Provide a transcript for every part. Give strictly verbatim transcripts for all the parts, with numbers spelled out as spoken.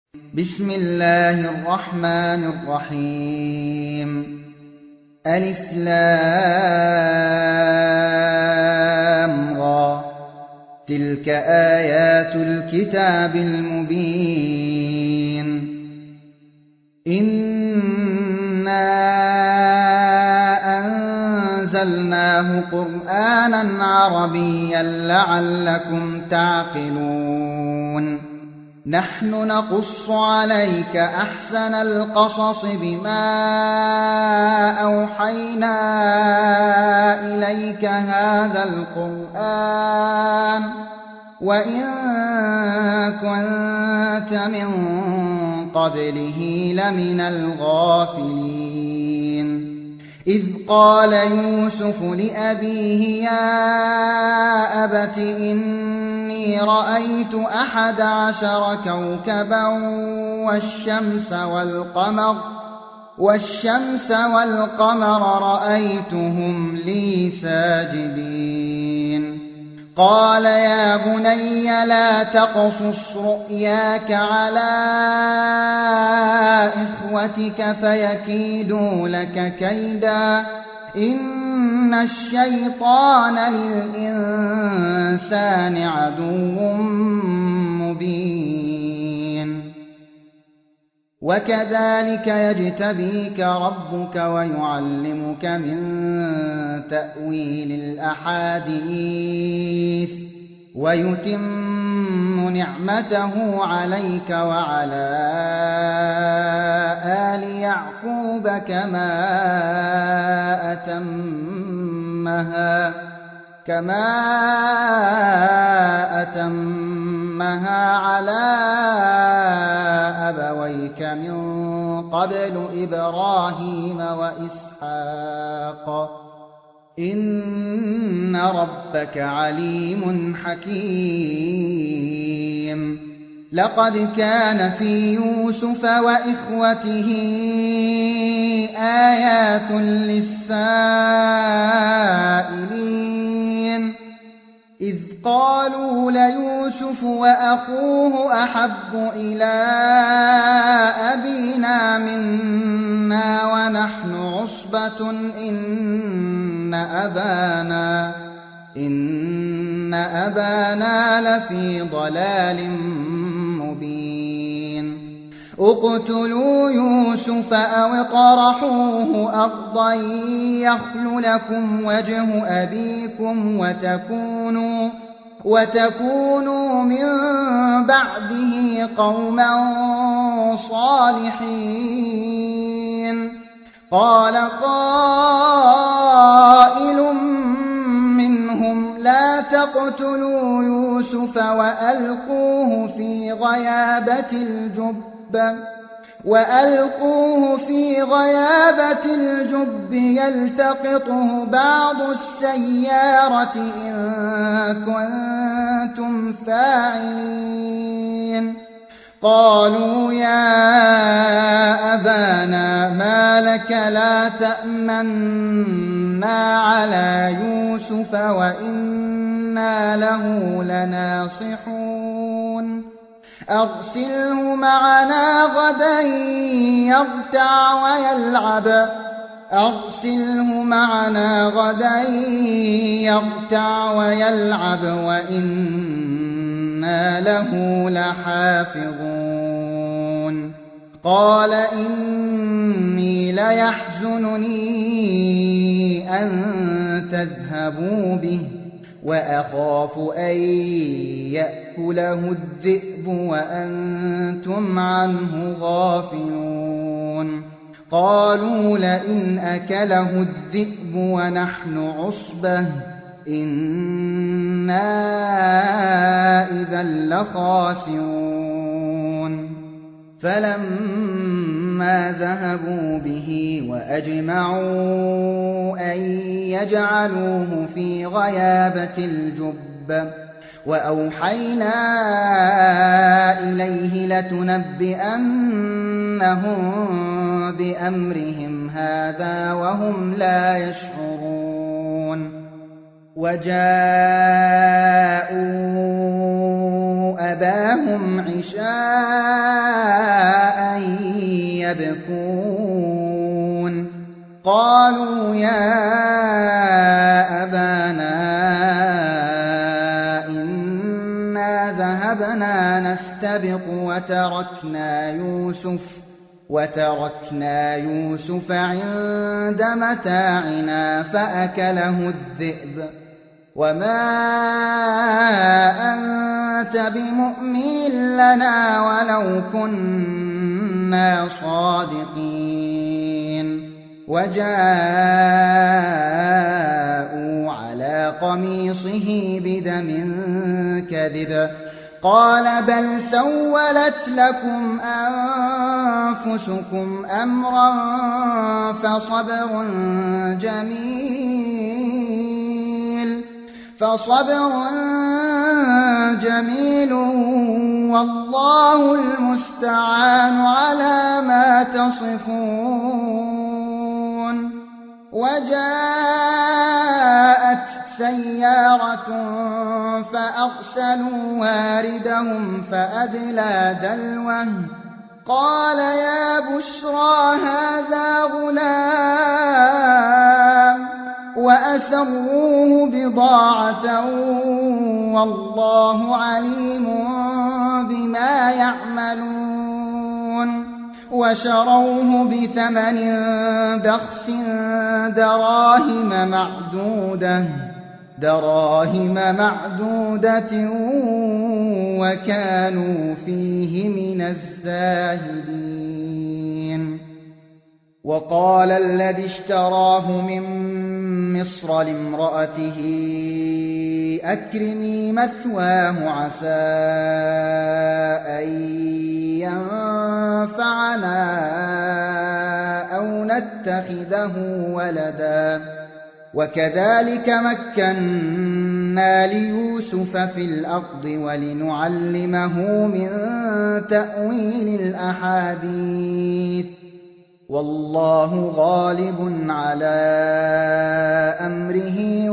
بسم الله الرحمن الرحيم ألف لام را تلك آيات الكتاب المبين إنا أنزلناه قرآنا عربيا لعلكم تعقلون نحن نقص عليك أحسن القصص بما أوحينا إليك هذا القرآن وإن كنت من قبله لمن الغافلين إذ قال يوسف لأبيه يا أبت إني رأيت أحد عشر كوكبا والشمس والقمر والشمس والقمر رأيتهم لي ساجدين قال يا بني لا تقصص رؤياك على إخوتك فيكيدوا لك كيدا إن الشيطان للإنسان عدو مبين وكذلك يجتبيك ربك ويعلمك من تأويل الأحاديث ويتم نعمته عليك وعلى آل يعقوب كما أتمها كما أتمها على أبويك من قبل إبراهيم وإسحاق إن ربك عليم حكيم لقد كان في يوسف وإخوته آيات للسائلين إذ قالوا ليوسف وأخوه أحب إلى أبينا منا ونحن عصبة إن أبانا إن أبانا لفي ضلال مبين اقتلوا يوسف أو اطرحوه أرضا يخل لكم وجه أبيكم وتكونوا وتكونوا من بعده قوما صالحين قال قائل منهم لا تقتلوا يوسف وألقوه في غيابة الجب وألقوه في غيابة الجب يلتقطه بعض السيارة إن كنتم فاعلين قالوا يا أبانا ما لك لا تأمنا على يوسف وإنا له لناصحون أرسله معنا غدا يرتع ويلعب أرسله معنا غدا يرتع ويلعب وإنا له لحافظون قال إني ليحزنني أن تذهبوا به وأخاف أن يأكله الذئب وأنتم عنه غافلون قالوا لئن أكله الذئب ونحن عصبة إنا إذا لخاسرون فلما ذهبوا به وأجمعوا أن يجعلوه في غيابة الجب وأوحينا إليه لتنبئنهم بأمرهم هذا وهم لا يشعرون وجاءوا أباهم عشاء يبكون قالوا يا أبانا إنا ذهبنا نستبق وتركنا يوسف وتركنا يوسف عند متاعنا فأكله الذئب وما أنت بمؤمن لنا ولو كنا صادقين وجاءوا على قميصه بدم كذب قال بل سولت لكم أنفسكم أمرا فصبر جميل فصبر جميل والله المستعان على ما تصفون وجاءت سيارة فأرسلوا واردهم فأدلى دلوه قال يا بشرى هذا غلام وأسروه بضاعة والله عليم بما يعملون وشروه بثمن بخس دراهم معدودة دراهم معدودة وكانوا فيه من الزاهدين وقال الذي اشتراه من مصر لامرأته أكرمي مثواه عسى أن ينفعنا أو نتخذه ولدا وكذلك مكنا ليوسف في الأرض ولنعلمه من تأويل الأحاديث والله غالب على أمره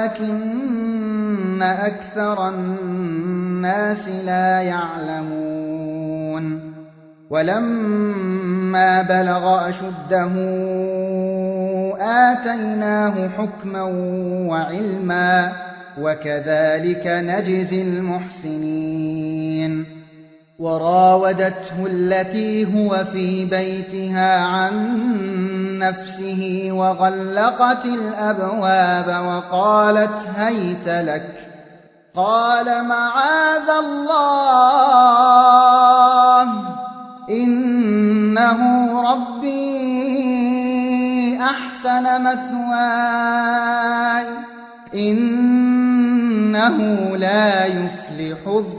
ولكن أكثر الناس لا يعلمون ولما بلغ أشده آتيناه حكما وعلما وكذلك نجزي المحسنين وراودته التي هو في بيتها عن نفسه وغلقت الأبواب وقالت هيت لك قال معاذ الله إنه ربي أحسن مثواي إنه لا يفلح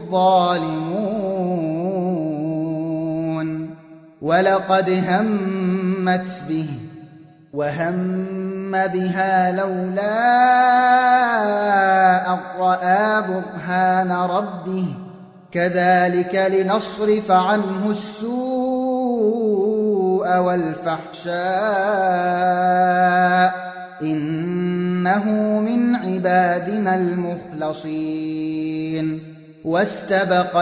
الظالمون ولقد همت به وهم بها لولا أن رأى برهان ربه كذلك لنصرف عنه السوء والفحشاء إنه من عبادنا المخلصين واستبق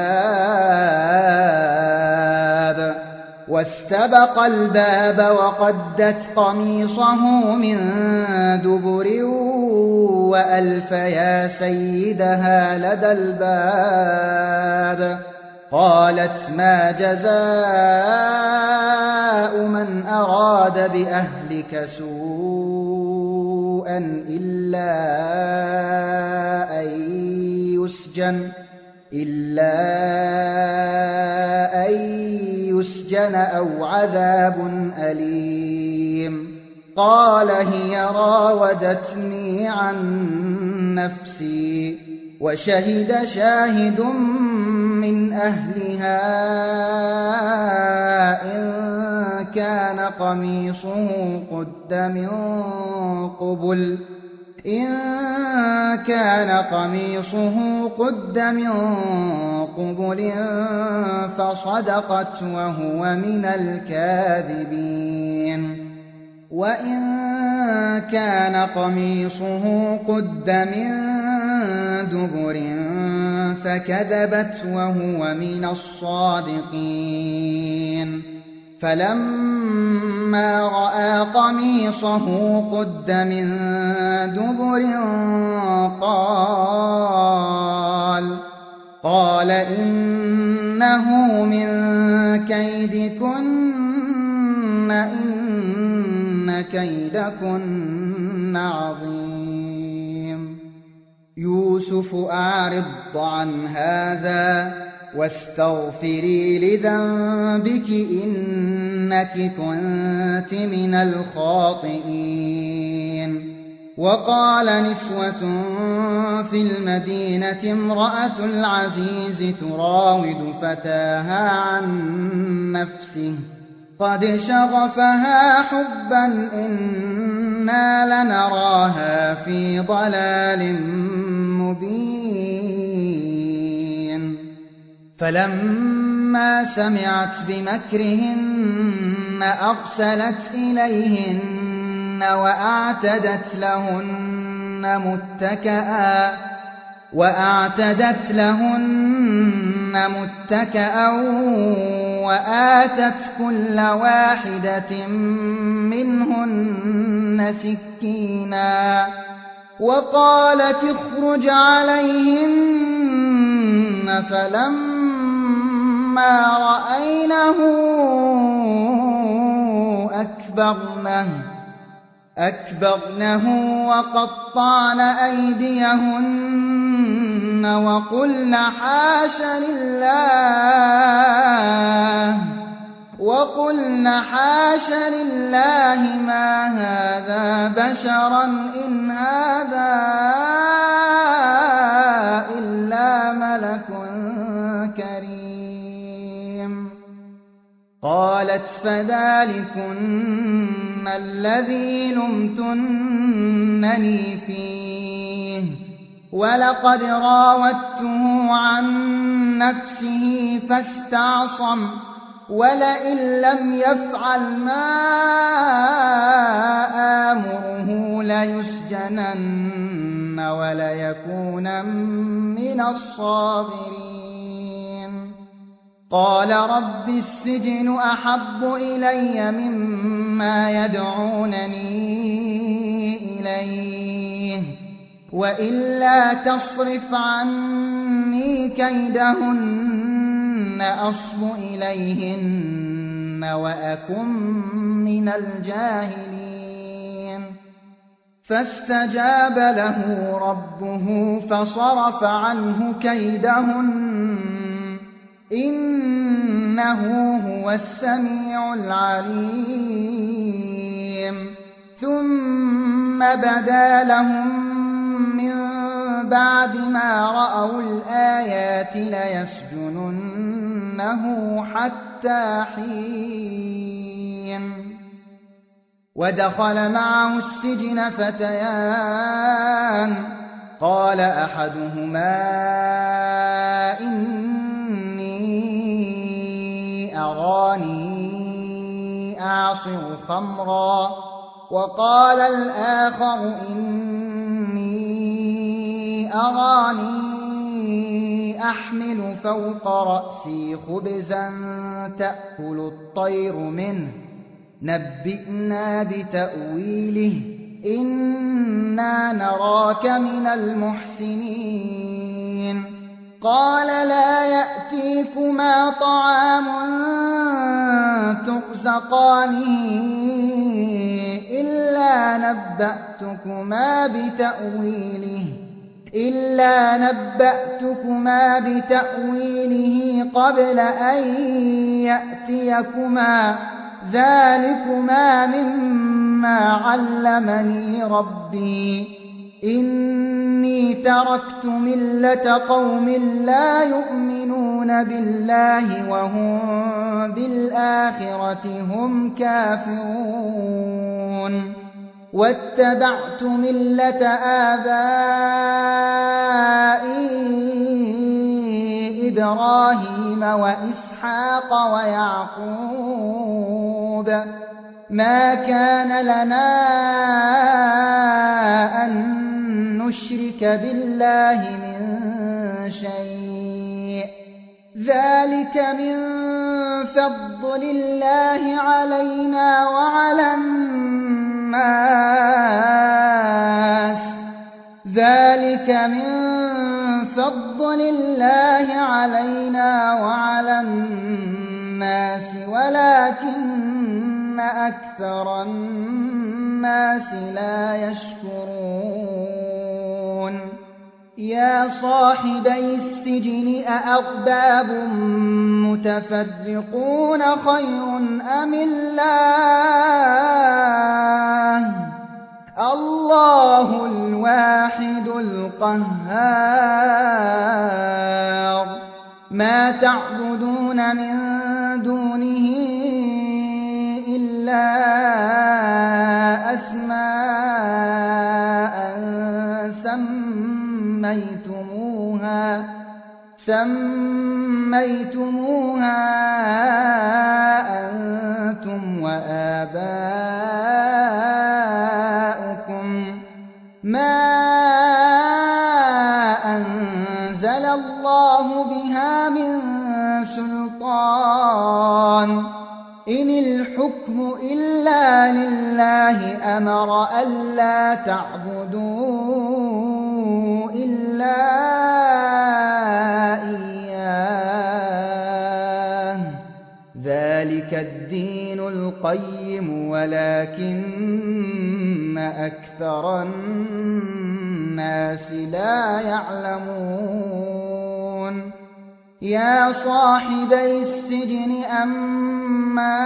الباب واستبق الباب وقدت قميصه من دبر وألف يا سيدها لدى الباب قالت ما جزاء من أراد بأهلك سوءا إلا أن يسجن إلا أن يسجن أو عذاب أليم قال هي راودتني عن نفسي وشهد شاهد من أهلها إن كان قميصه قد من قبل إن كان قميصه قد من قبل فصدقت وهو من الكاذبين وإن كان قميصه قد من دبر فكذبت وهو من الصادقين فلما رأى قميصه قد من دبر قال قال إنه من كيدكن إن كيدكن عظيم يوسف أعرض عن هذا واستغفري لذنبك إنك كنت من الخاطئين وقال نسوة في المدينة امرأة العزيز تراود فتاها عن نفسه قد شغفها حبا إنا لنراها في ضلال مبين فلما سمعت بمكرهن أرسلت إليهن وأعتدت لهن متكئا وأعتدت لهن متكئا وآتت كل واحدة منهن سكينا وقالت اخرج عليهن فلما رأينه أكبرنه أكبرنه وقطعن أيديهن وقلن حاش لله وقلن حاش لله ما هذا بشرا إن هذا إلا ملك كريم قالت فذلكن الذي لمتنني فيه ولقد راودته عن نفسه فاستعصم ولئن لم يفعل ما آمره ليسجنن وليكونن من الصاغرين قال رب السجن أحب إلي مما يدعونني إليه وإلا تصرف عني كيدهن أصب إليهن وأكن من الجاهلين فاستجاب له ربه فصرف عنه كيدهن إنه هو السميع العليم ثم بدا لهم من بعد ما رأوا الآيات ليسجننه حتى حين ودخل معه السجن فتيان قال أحدهما إني أراني أعصر خمرا وقال الآخر إني أراني أحمل فوق رأسي خبزا تأكل الطير منه نبئنا بتأويله إنا نراك من المحسنين قال لا يأتيكما طعام ترزقانه إلا نبأتكما بتأويله إلا نبأتكما بتأويله قبل أن يأتيكما ذلكما مما علمني ربي إني تركت ملة قوم لا يؤمنون بالله وهم بالآخرة هم كافرون واتبعت ملة آبائي إبراهيم وإسحاق ويعقوب ما كان لنا أن نشرك بالله من شيء ذلك من فضل الله علينا وعلى الناس ذلك من فضل الله علينا وعلى الناس ولكن أكثر الناس لا يشكرون يا صاحبي السجن أأرباب متفرقون خير أم الله الله الواحد القهار ما تعبدون من دونه إلا أسماء سميتموها سميتموها أنتم وآباؤكم ما أنزل الله بها من سلطان إن الحكم إلا لله أمر ألا تعبدوا إلا إياه ذلك الدين القيم ولكن أكثر الناس لا يعلمون يا صاحبي السجن أما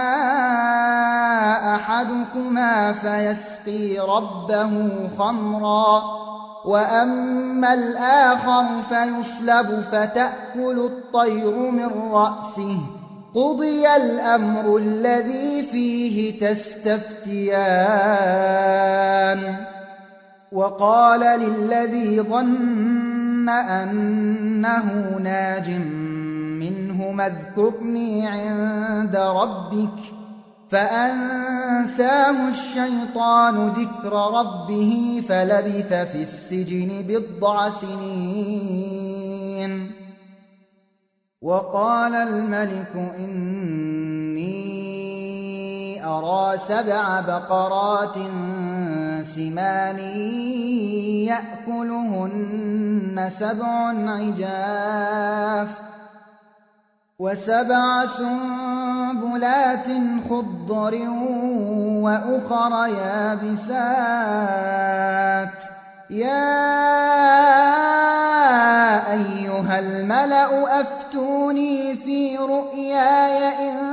أحدكما فيسقي ربه خمرا وأما الآخر فيصلب فتأكل الطير من رأسه قضي الأمر الذي فيه تستفتيان وقال للذي ظن أنه ناج منهما اذكرني عند ربك فأنساه الشيطان ذكر ربه فلبث في السجن بضع سنين وقال الملك إني أرى سبع بقرات سمان يأكلهن سبع عجاف وسبع سنبلات خضر وأخر يابسات يا أيها الملأ أفتوني في رؤياي إن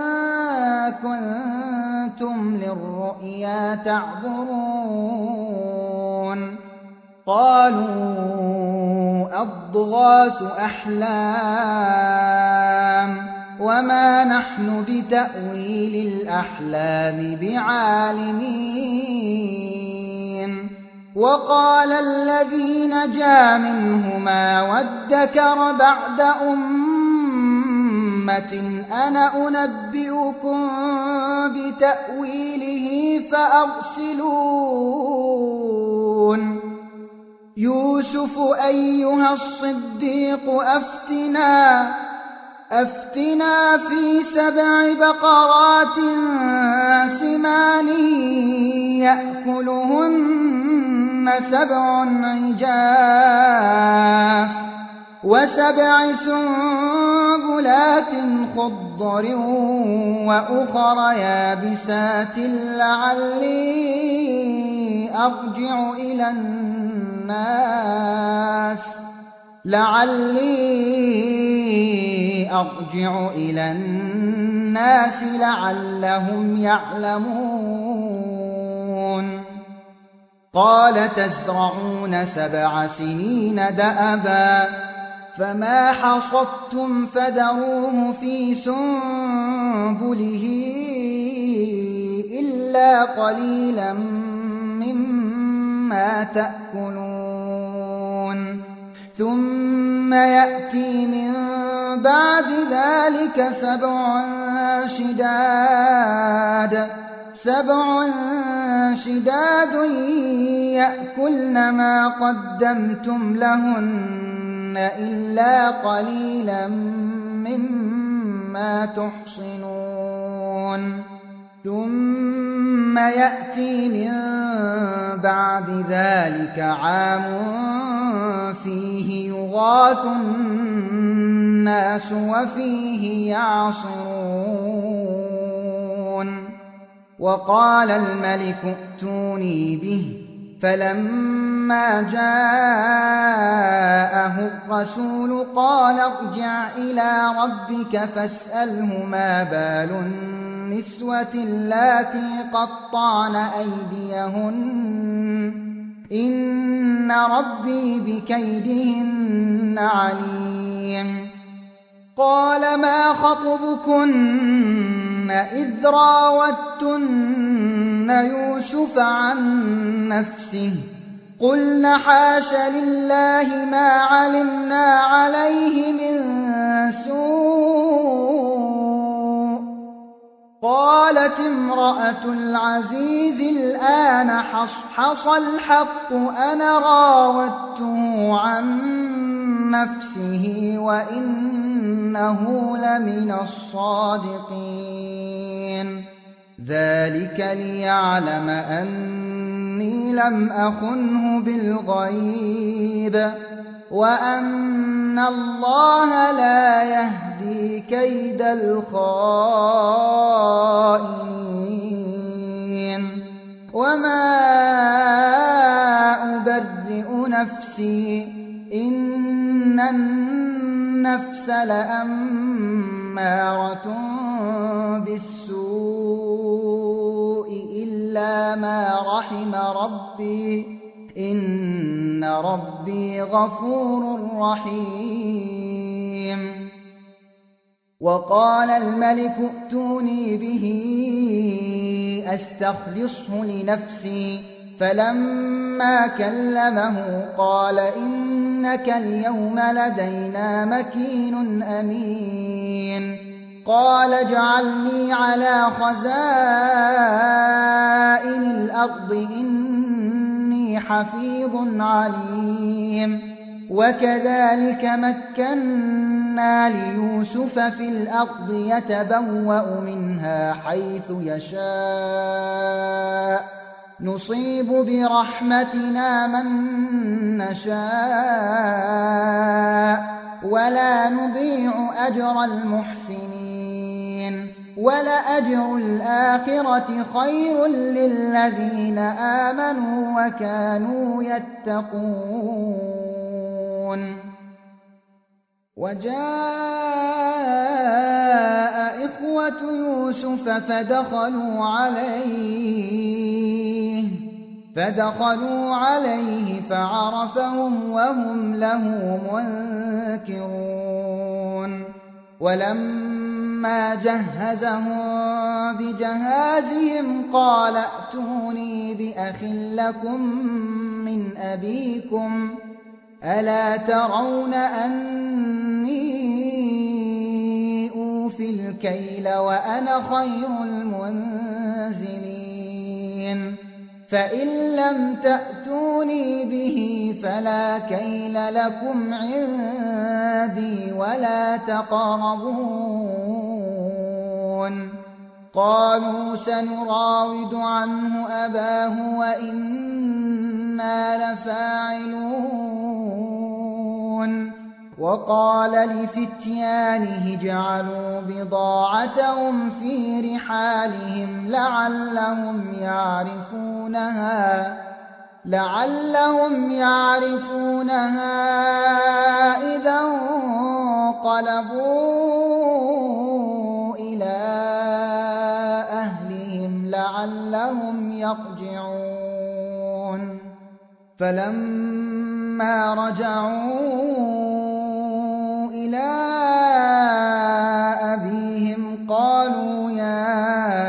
كنتم للرؤيا تعبرون قالوا أضغاث أحلام وما نحن بتأويل الأحلام بعالمين وقال الذي نجا منهما وادكر بعد أمة أنا أنبئكم بتأويله فأرسلون يوسف أيها الصديق أفتنا أفتنا في سبع بقرات سمان يأكلهن سبع عجاف وسبع سنبلات خضر وأخر يابسات لعلي أرجع إلى الناس لعلي أرجع إلى الناس لعلهم يعلمون قال تزرعون سبع سنين دأبا فما حصدتم فذروه في سنبله إلا قليلا مما تأكلون ثم يأتي من بعد ذلك سبع شداد سبع شداد يأكلن ما قدمتم لهن إلا قليلا مما تحصنون ثم يأتي من بعد ذلك عام فيه يغاث الناس وفيه يعصرون وقال الملك ائتوني به فلما جاءه الرسول قال ارجع إلى ربك فاسأله ما بال النسوة اللاتي قطعن أيديهن إن ربي بكيدهن عليم قال ما خطبكن إذ راوتن يوسف عن نفسه قلن حاش لله ما علمنا عليه من سوء قالت امرأة العزيز الآن حصحص الحق أنا راودته عن نفسه وإنه لمن الصادقين ذلك ليعلم أني لم أخنه بالغيب وأن الله لا يهدي كيد الخائنين وما أبرئ نفسي إن النفس لأمارة بالسوء إلا ما رحم ربي إن ربي غفور رحيم وقال الملك ائتوني به أستخلصه لنفسي فلما كلمه قال إنك اليوم لدينا مكين أمين قال اجعلني على خزائن الأرض إني حفيظ عليم وكذلك مكنا ليوسف في الأرض يتبوأ منها حيث يشاء نصيب برحمتنا من نشاء ولا نضيع أجر المحسنين ولأجر الآخرة خير للذين آمنوا وكانوا يتقون وجاء إخوة يوسف فدخلوا عليه فدخلوا عليه فعرفهم وهم له منكرون ولما جهزهم بجهازهم قال ائتوني بأخ لكم من أبيكم ألا ترون أني أوفي الكيل وأنا خير المنزلين فإن لم تأتوني به فلا كيل لكم عندي ولا تقربون قالوا سنراود عنه أباه وإنا لفاعلون وقال لفتيانه اجعلوا بضاعتهم في رحالهم لعلهم يعرفونها لعلهم يعرفونها إذا انقلبوا إلى أهلهم لعلهم يرجعون فلما رجعوا إلى أبيهم قالوا يا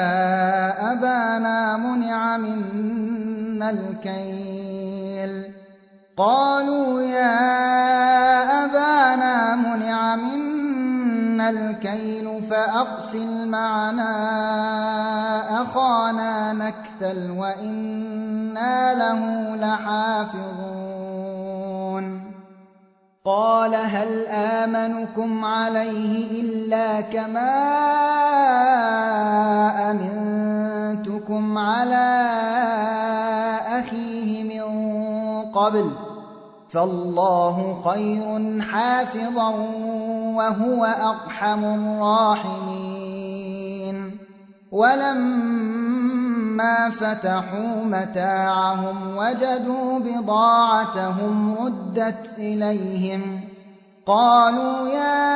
أبانا منع منا الكيل قالوا يا أبانا منع منا الكيل فأرسل معنا أخانا نكتل وإنا له لحافظون قال هل آمنكم عليه إلا كما قبل فالله خير حافظا وهو أرحم الراحمين ولما فتحوا متاعهم وجدوا بضاعتهم ردت إليهم قالوا يا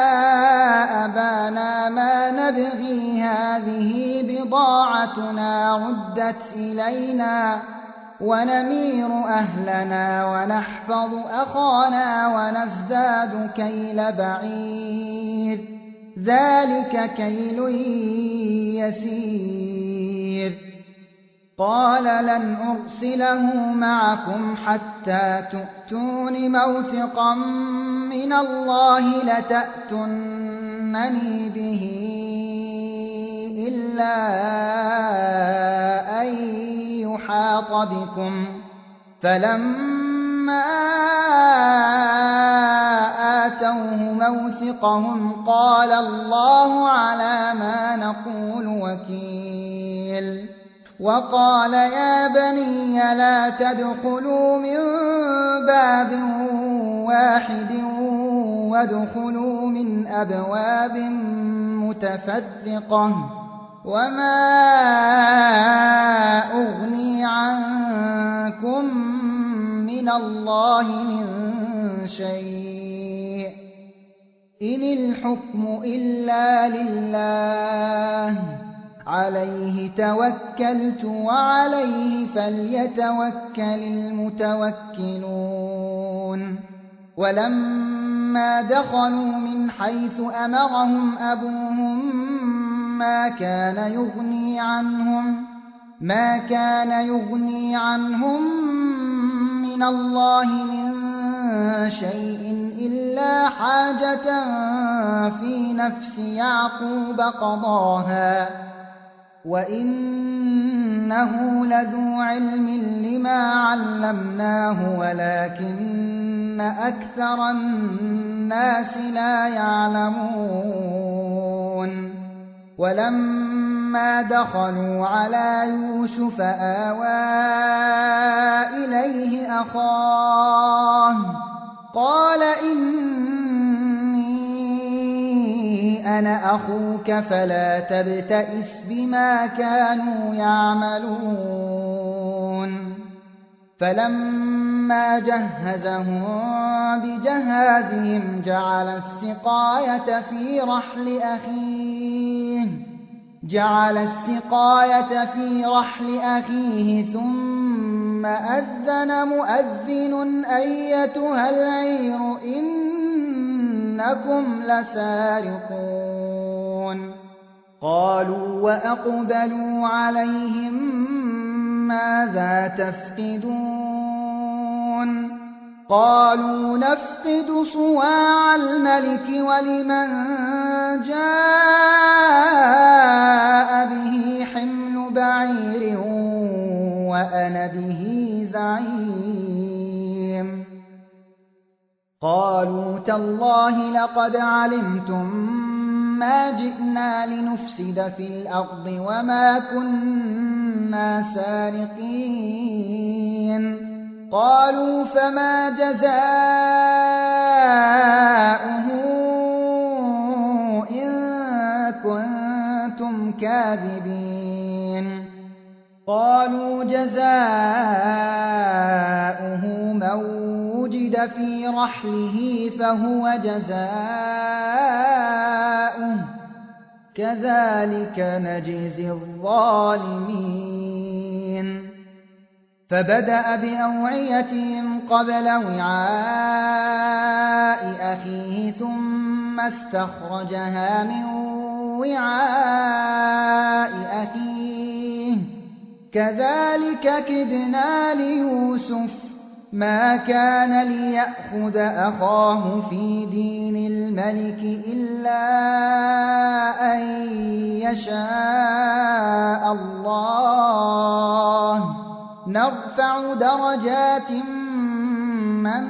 أبانا ما نبغي هذه بضاعتنا ردت إلينا ونمير أهلنا ونحفظ أخانا ونزداد كيل بعير ذلك كيل يسير قال لن أرسله معكم حتى تؤتون موثقا من الله لتأتونني به إلا أن يحاط بكم فلما آتوه موثقهم قال الله على ما نقول وكيل وقال يا بني لا تدخلوا من باب واحد وادخلوا من أبواب متفرقة وما أغني عنكم من الله من شيء إن الحكم إلا لله عليه توكلت وعليه فليتوكل المتوكلون ولما دخلوا من حيث أمرهم أبوهم ما كان يغني عنهم ما كان يغني عنهم من الله من شيء إلا حاجة في نفس يعقوب قضاها وإنه لذو علم لما علمناه ولكن أكثر الناس لا يعلمون ولما دخلوا على يوسف آوى إليه أخاه قال إني أنا أخوك فلا تبتئس بما كانوا يعملون فلما جهزهم بجهازهم جعل السقاية في رحل أخيه جعل السقاية في رحل أخيه ثم أذن مؤذن أيتها العير إنكم لسارقون قالوا وأقبلوا عليهم ماذا تفقدون قالوا نفقد صواع الملك ولمن جاء به حمل بعير وأنا به زعيم قالوا تالله لقد علمتم ما جئنا لنفسد في الأرض وما كنا سارقين قالوا فما جزاؤه إن كنتم كاذبين قالوا جزاؤه من وجد في رحله فهو جزاؤه كذلك نجزي الظالمين فبدأ بأوعيتهم قبل وعاء أخيه ثم استخرجها من وعاء أخيه كذلك كدنا ليوسف ما كان ليأخذ أخاه في دين الملك إلا أن يشاء الله نرفع درجات من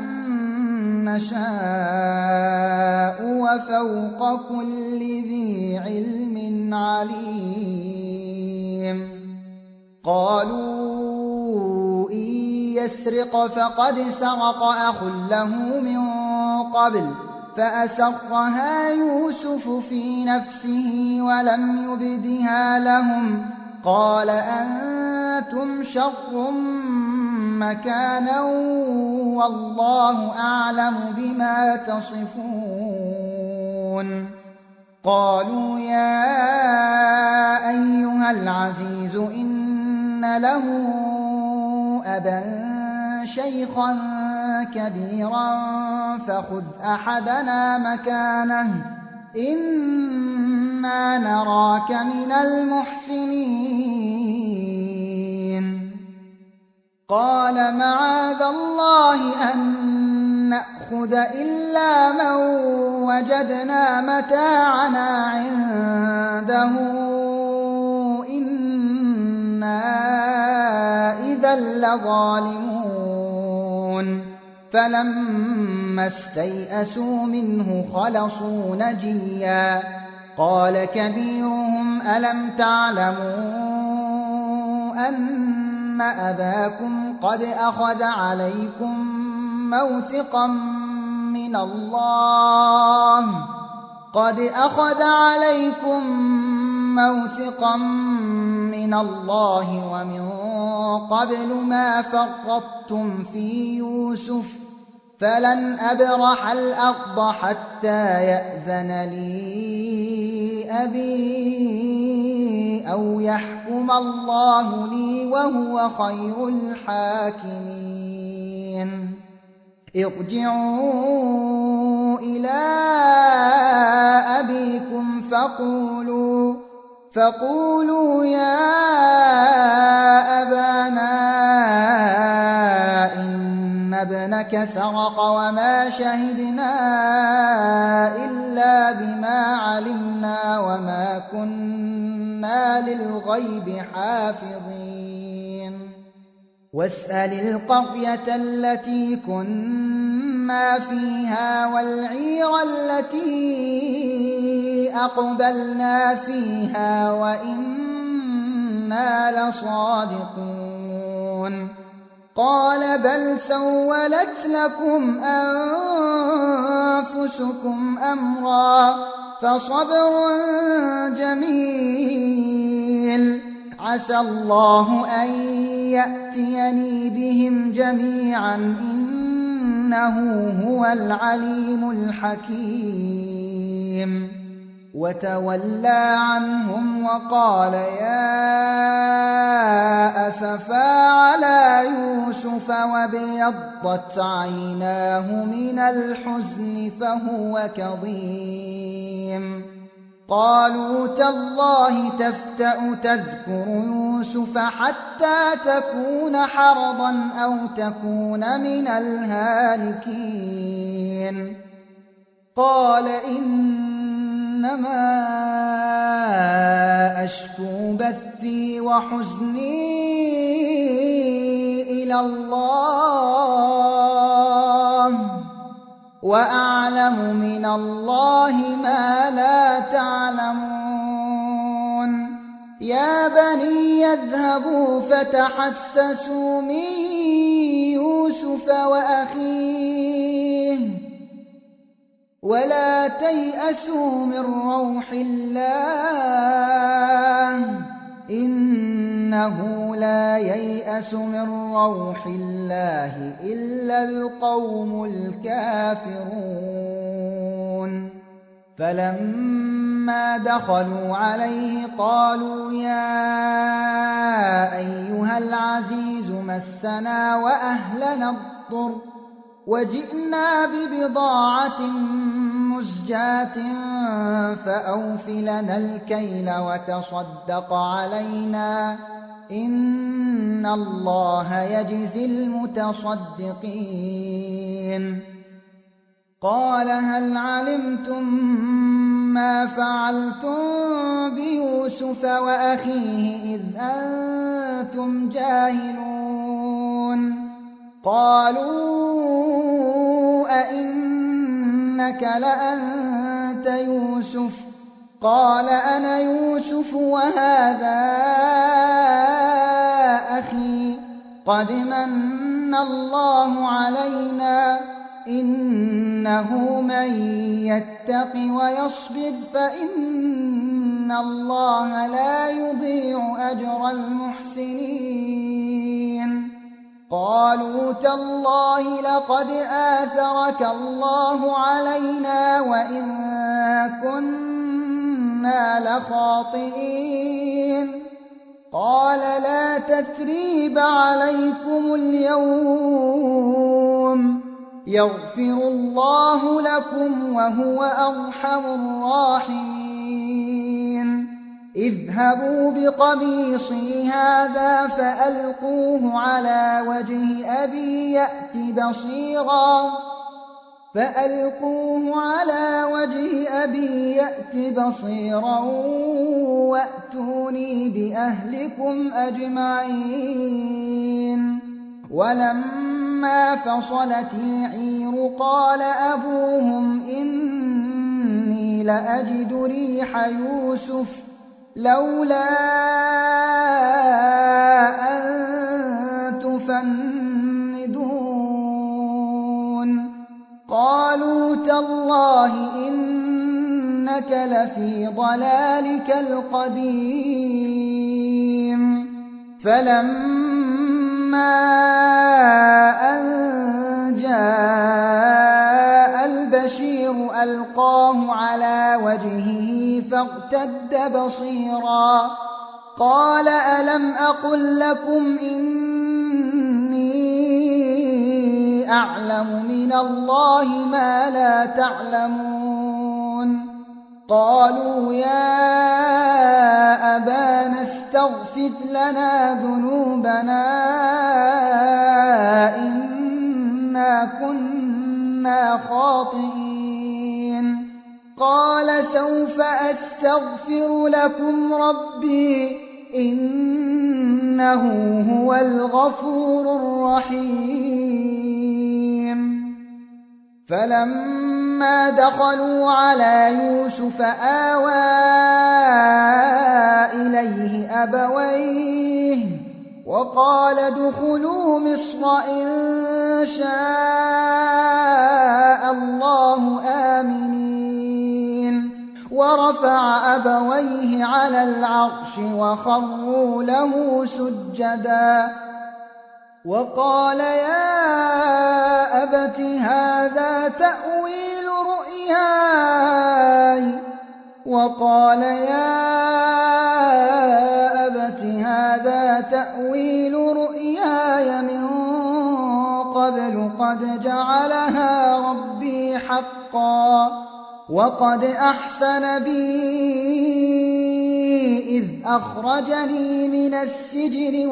نشاء وفوق كل ذي علم عليم قالوا إن يسرق فقد سرق أخ له من قبل فأسرها يوسف في نفسه ولم يبدها لهم قال أنتم شر مكانا والله أعلم بما تصفون قالوا يا أيها العزيز إن له أبا شيخا كبيرا فخذ أحدنا مكانه إنا نراك من المحسنين قال معاذ الله أن نأخذ إلا من وجدنا متاعنا عنده إنا إذا لظالمون فلما استيئسوا منه خلصوا نجيا قال كبيرهم ألم تعلموا أن أباكم قد أخذ عليكم موثقا من الله قد أخذ عليكم موثقا من الله ومن قبل ما فرطتم في يوسف فلن أبرح الأرض حتى يأذن لي أبي أو يحكم الله لي وهو خير الحاكمين ارجعوا إلى أبيكم فقولوا فقولوا يا أبانا إن ابنك سرق وما شهدنا إلا بما علمنا وما كنا للغيب حافظين واسأل القرية التي كنا فيها والعير التي أقبلنا فيها وإنا لصادقون قال بل سولت لكم أنفسكم أمرا فصبر جميل عسى الله أن يأتيني بهم جميعا إنه هو العليم الحكيم وتولى عنهم وقال يا أسفا على يوسف وابيضت عيناه من الحزن فهو كظيم قالوا تالله تفتأ تذكر يوسف حتى تكون حرضا أو تكون من الهالكين قال إنما أشكو بثي وحزني إلى الله وأعلم من الله ما لا تعلمون يا بني يذهبوا فتحسسوا من يوسف وأخيه ولا تيأسوا من روح الله إنه لا ييأس من روح الله إلا القوم الكافرون فلما دخلوا عليه قالوا يا أيها العزيز مسنا وأهلنا الضر وجئنا ببضاعة مزجاة فأوف لنا الكيل وتصدق علينا إن الله يجزي المتصدقين قال هل علمتم ما فعلتم بيوسف وأخيه إذ أنتم جاهلون قالوا أئنك لأنت يوسف قال أنا يوسف وهذا أخي قد من من الله علينا إنه من يتق ويصبر فإن الله لا يضيع أجر المحسنين قالوا تالله لقد آثرك الله علينا وإن كنا لخاطئين قال لا تثريب عليكم اليوم يغفر الله لكم وهو أرحم الراحمين اذهبوا بقميصي هذا فألقوه على وجه أبي يأت بصيرا فألقوه على وجه أبي يأت بصيرا وأتوني بأهلكم أجمعين ولما فصلت العير قال أبوهم إني لأجد ريح يوسف لولا أن تفندون قالوا تالله إنك لفي ضلالك القديم فلما أن جاء البشير ألقاه على وجهه فارتد بصيرا قال ألم أقل لكم إني أعلم من الله ما لا تعلمون قالوا يا أبانا استغفر لنا ذنوبنا إنا كنا خاطئين قال سوف أستغفر لكم ربي إنه هو الغفور الرحيم فلما دخلوا على يوسف آوى إليه أبويه وقال ادخلوا مصر إن شاء الله آمنين ورفع أبويه على العرش وخروا له سجدا وقال يا أبت هذا تأويل رؤياي وقال يا أبت هذا تأويل رؤياي من قبل قد جعلها ربي حقا وقد أحسن بي إذ أخرجني من السجن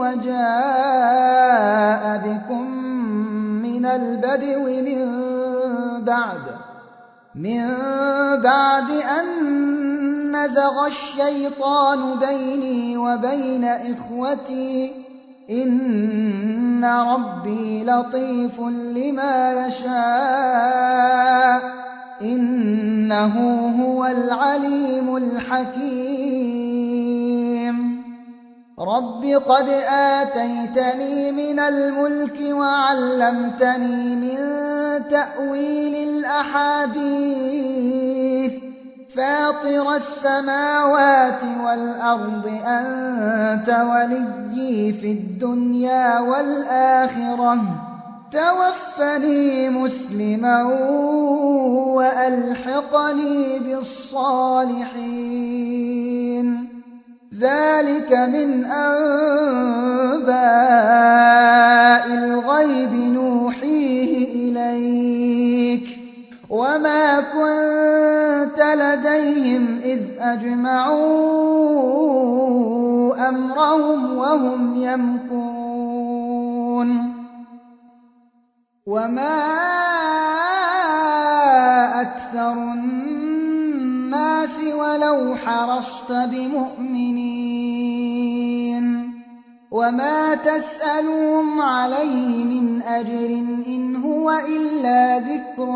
وجاء بكم من البدو من بعد من بعد أن نزغ الشيطان بيني وبين إخوتي إن ربي لطيف لما يشاء إنه هو العليم الحكيم رب قد آتيتني من الملك وعلمتني من تأويل الأحاديث فاطر السماوات والأرض أنت وليي في الدنيا والآخرة توفني مسلما وألحقني بالصالحين ذلك من أنباء الغيب نوحيه إليك وما كنت لديهم إذ أجمعوا أمرهم وهم يمكرون وما أكثر الناس ولو حرصت بمؤمنين وما تسألهم عليه من أجر إن هو إلا ذكر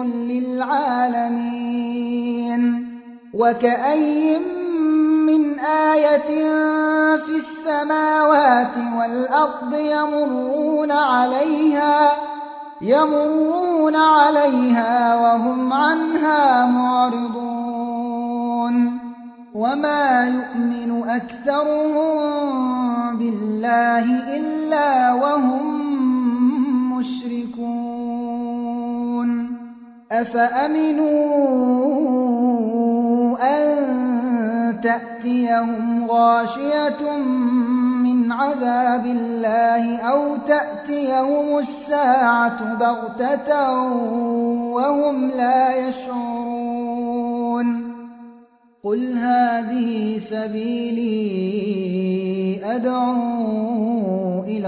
للعالمين وكأي من آية في السماء السماوات والأرض يمرون عليها يمرون عليها وهم عنها معرضون وما يؤمن أكثرهم بالله إلا وهم مشركون أفأمنوا أن تأتيهم غاشية من عذاب الله أو تأتيهم الساعة بغتة وهم لا يشعرون قل هذه سبيلي أدعو إلى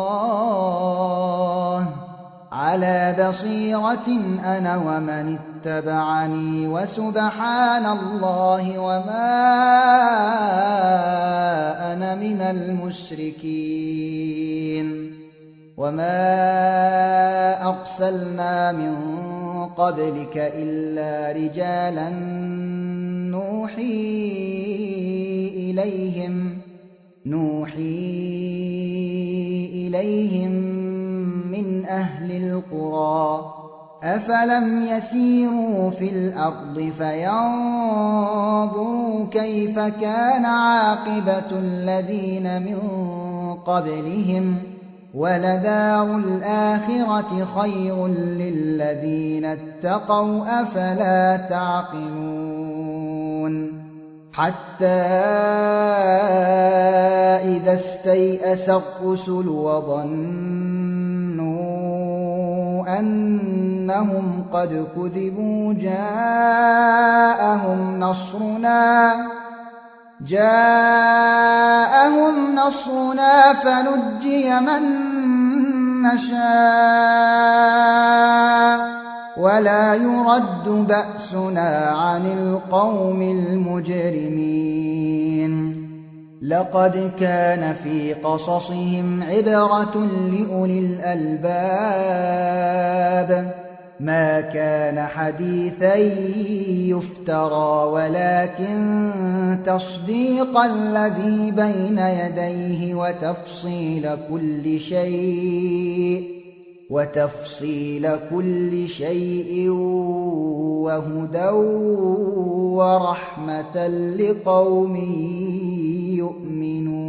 الله على بصيرة أنا ومن اتبعني وسبحان الله وما أنا من المشركين وما أرسلنا من قبلك إلا رجالا نوحي إليهم نوحي إليهم من أهل القرى أفلم يسيروا في الأرض فينظروا كيف كان عاقبة الذين من قبلهم ولدار الآخرة خير للذين اتقوا أفلا تعقلون حتى إذا استيأس الرسل وظنوا أنهم قد كذبوا جاءهم نصرنا جاءهم نصرنا فنجي من نشاء ولا يرد بأسنا عن القوم المجرمين لقد كان في قصصهم عبرة لأولي الألباب ما كان حديثا يفترى ولكن تصديق الذي بين يديه وتفصيل كل شيء وتفصيل كل شيء وهدى ورحمة لقوم يؤمنون